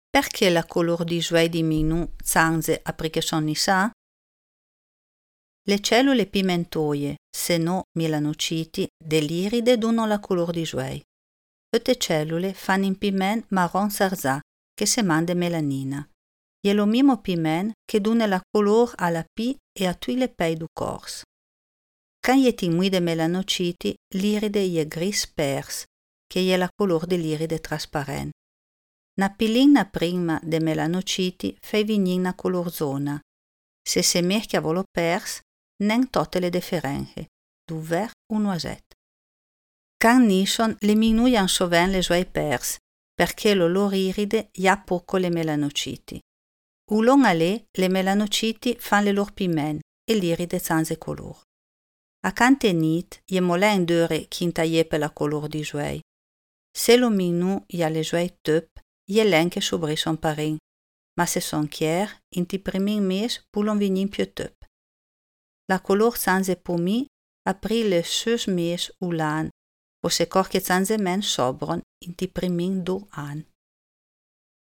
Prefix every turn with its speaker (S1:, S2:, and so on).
S1: Perché la color di juoi diminù zanze aprché son nissà? Le cellule pimentoie, se no melanociti, dell'iride danno la color di juoi. Queste cellule fanno un piment marron sarzà che se manda melanina. E lo mimo piment che dona la color alla P e a tutte le pei du corps. Quando è muide melanociti, l'iride è gris pers, che è la color dell'iride trasparente. Na pilina prima de melanociti fai vignin na colorzona. Se se merchia volo pers, nen tutte le differenze, du vert o noisette. Can nison le minuian soven le suoi pers, perché lo loro iride ha poco le melanociti. Ulon ale le melanociti fan le lor piment e l'iride zanze color. A cante nit je molen dure chinta je per la color di juoi. Se lo minu ha le juoi tup, je len che sobri son parin, ma se son chier, in ti primin mes pulon vignin più tup. La color zanze pomi apri le sus mes ulan, o se corche zanze men sobron in ti primin 2 an.